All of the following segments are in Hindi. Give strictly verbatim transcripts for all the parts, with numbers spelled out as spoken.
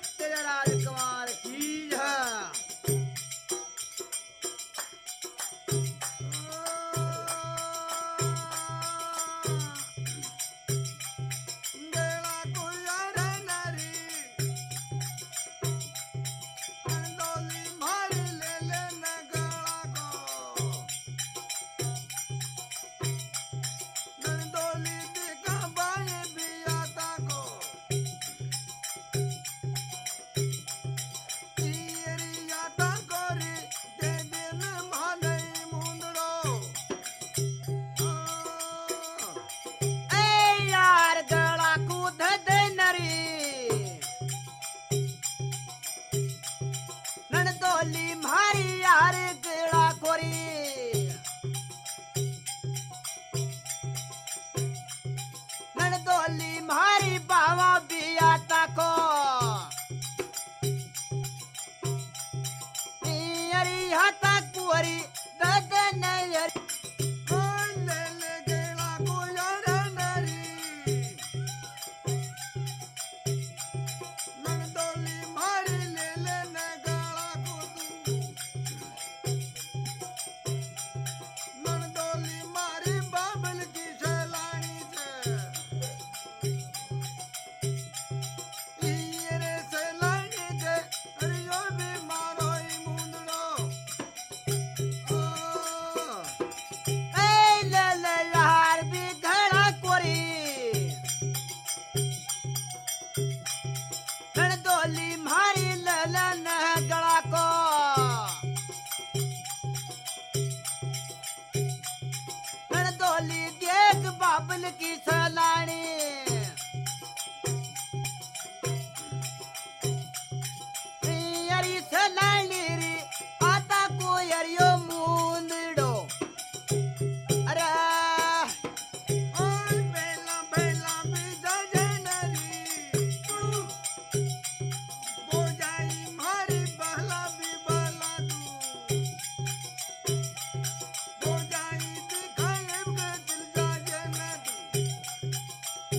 तेरे राजकुमार की जय। गेला कोयर नरी अंदोली मारी ले ले न गला को नंदोली दिखा बाए बियाता को चीरियाता कोरी दे दिन माने मुंदड़ो ए यार गला कूद दे नरी ननदोली मारी यार गला कोरी ननदोली मारी बावा बियाता को यारी हाथा कुरी ददन यारी ले ले गेला कोयर नरी नंदोली मारी ले ले न गला को तू नंदोली मारी बाबल की सलानी से ईरे सलानी से अरियो भी मारो ई मुंदड़ो ए ले ले यार भी घड़ा कोरी ननदोली मारी ललन गड़ा को ननदोली देख बाबल की सलानी यारी सलानी री आता को यारियो मुंदड़ो अरे ओय बेला बेला बिजा जनरी बोजाई मारी बहला भी बहला तू बोजाई दिखाए के दिल जा जन तू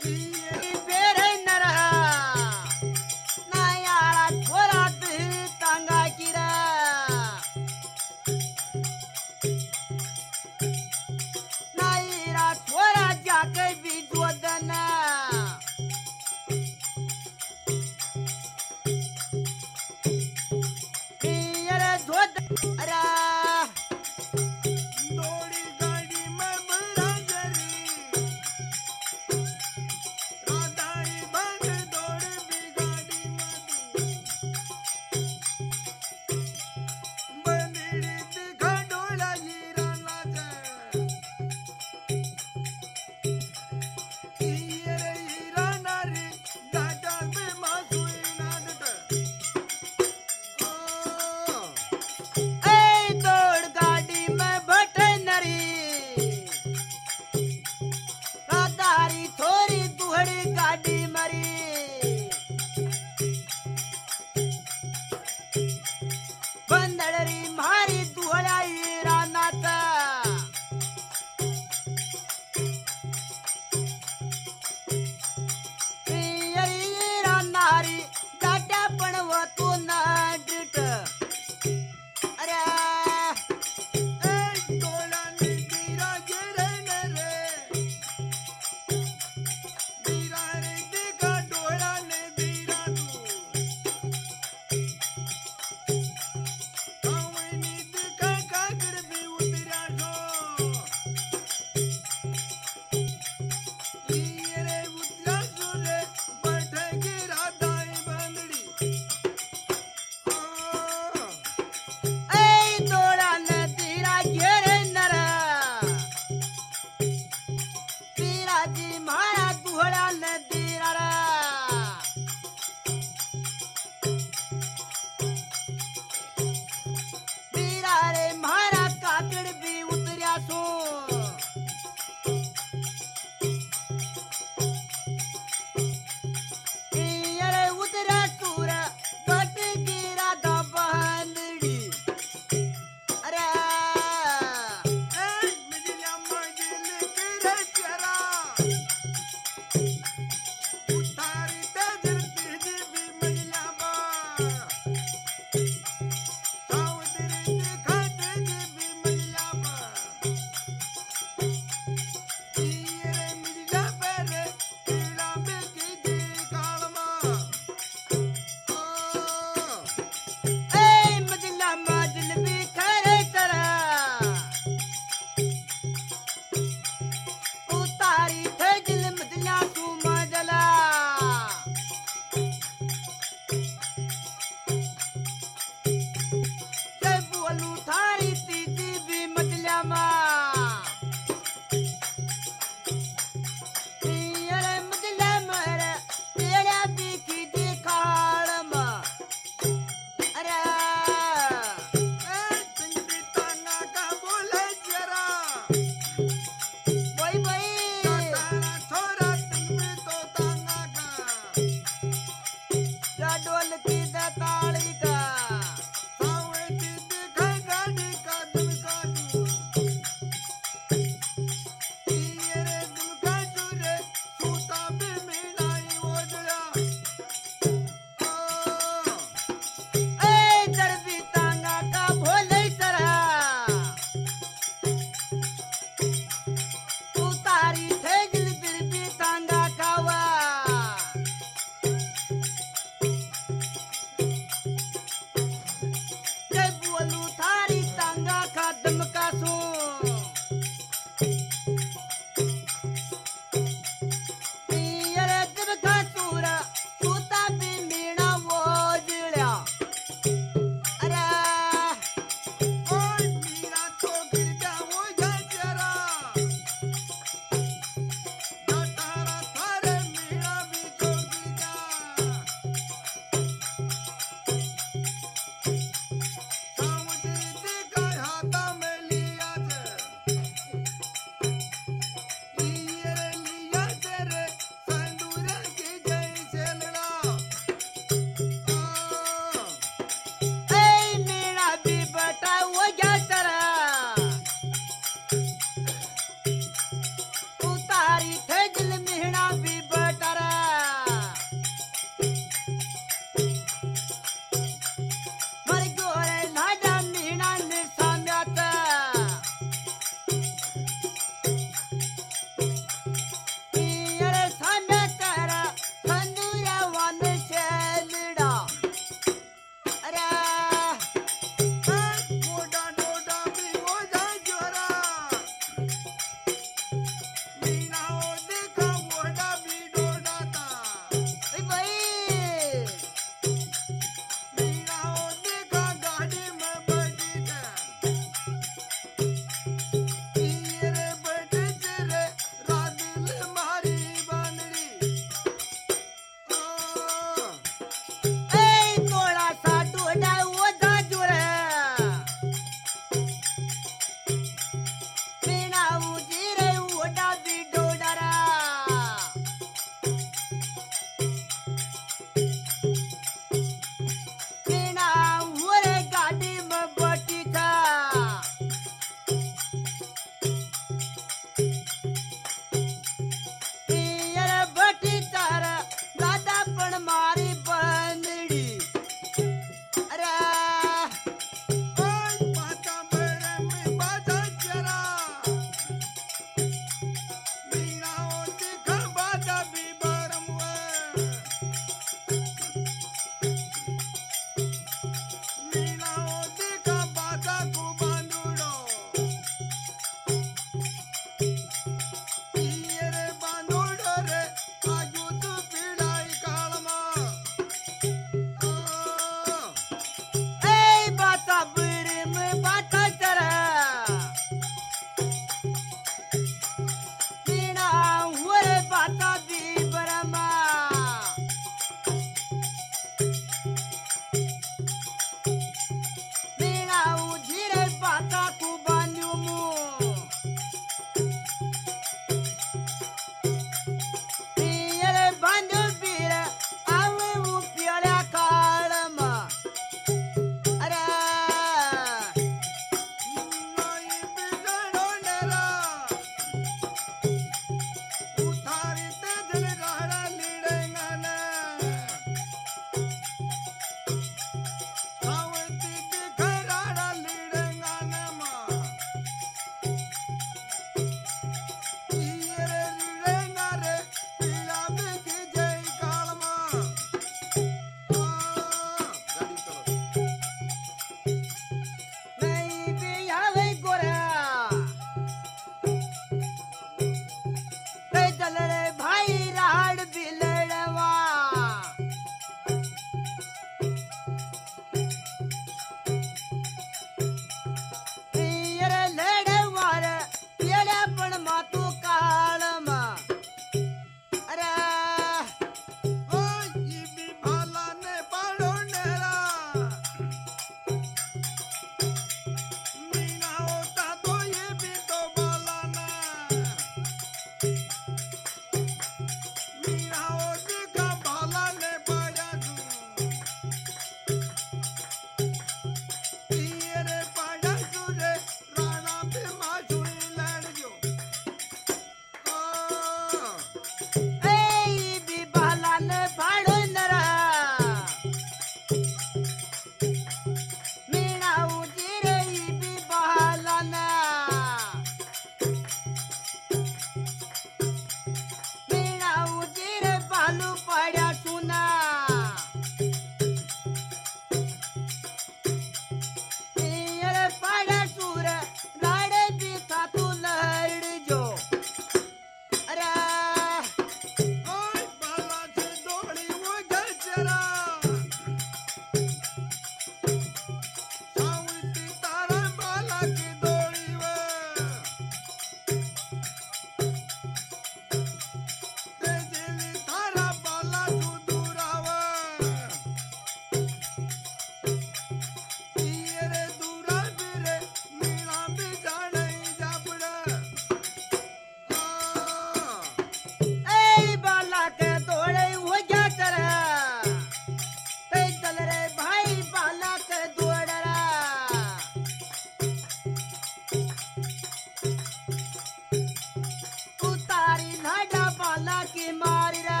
की मारी रा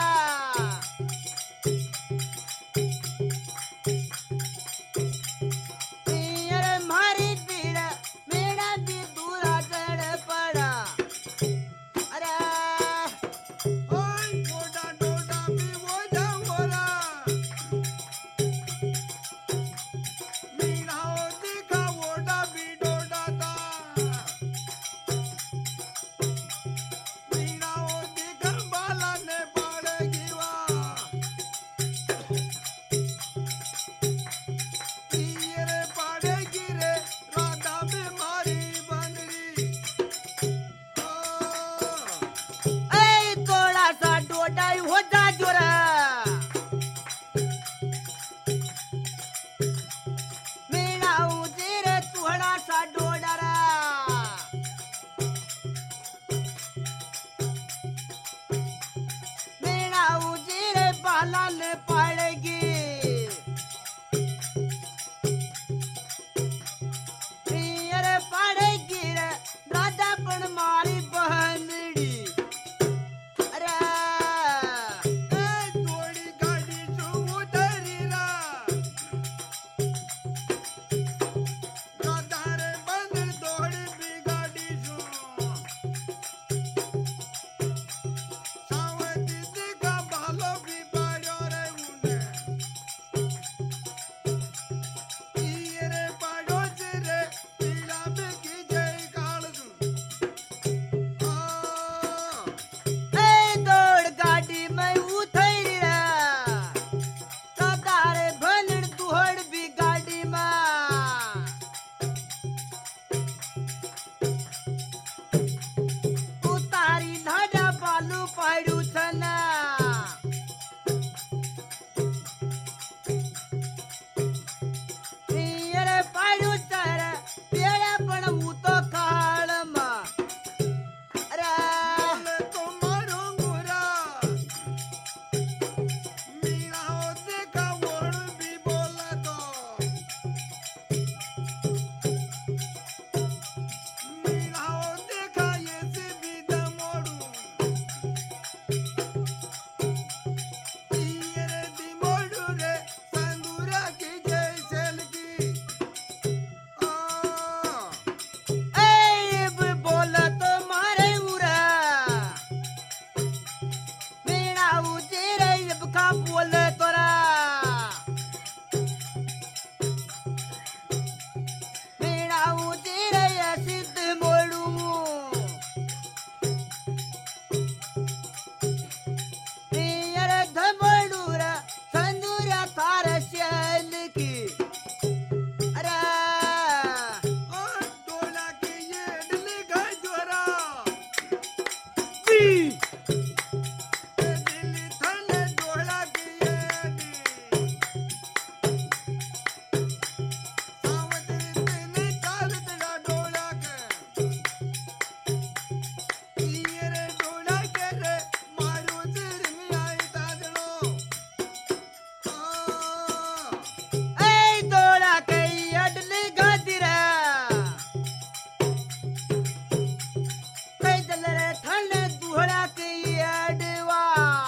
अरे मारी पीड़ मेरा भी दूरा चढ़ पड़ा अरे ओय डोडा डोडा भी वो जावला मीना ओ दिखा वोडा भी डोडा ता मीना ओ दिखा बाला ने पड़ेगी वा तीरे पड़ेगी रे राधा बीमारी बंदरी ओ ए थोड़ा सा डोडा हो जा जोरा मेरा उजेरे थोड़ा सा डोडा रा मेरा उजेरे बाला ने पड़ेगी अरे पड़ेगी रे राधा पण मारी बहनड़ी अरे ए थोड़ी गाड़ी जो उतरी रा राधारे बंदर दौड़ी भी गाड़ी जो सावती दिखा भालो भी बाड़ो रे उने तीरे बाड़ो रे पीला भी की जय काल आ ए दौड़ गाड़ी में उतरी रे सदारे भलड़ दुहड़ भी गाड़ी में उतारी लाडा बालू पाड़ू छना अरे पाड़ू चर पेड़ा पण हूँ तो काल में अरे बोले तो मारूंगा मीना ओ देखा वोड़ भी बोला तो मीना ओ देखा ये से भी दमोड़ू तीरे दिमोड़ू रे संदूरा की जैसे लगी आ ए बोल तो मारे उरा मेरा उजेरे अब का बोल तोरा मेरा उजेरे सिद्ध मोड़ू अरे धमड़ू रा संदूरा थार शैल की अरे ओ डोला के ये डली गई जोरा बी ए दिल्ली थाने डोला के ये डी सावत्री तेने काल तेरा डोला के तीरे डोला के रे मारो सिर में आई ताजड़ो आ ए दौड़ा के अडली गादिरा पैदल रे ठंड दुहड़ा के अडवा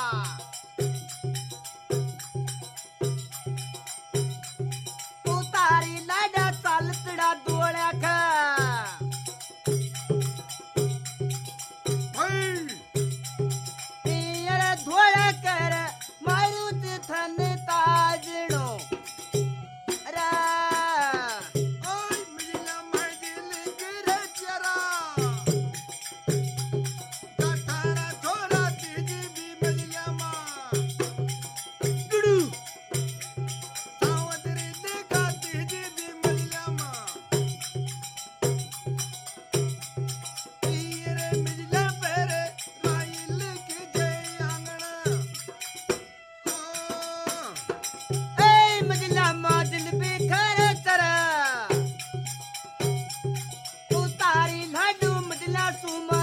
उतारी लाडा चालतड़ा दौड़ा का भाई अरे धोड़ा कर मारुत थन ताजड़ो अरे ओय मिला मैं दिल गिरे जरा कठारा छोरा तीजी भी मिला मां डुडू सावत्री देखा तीजी भी मिला मां तीरे मिला पेरे राइल की जय आंगना आ ए मजला मादिल बेखर तरा उतारी लाडू मजला सुमा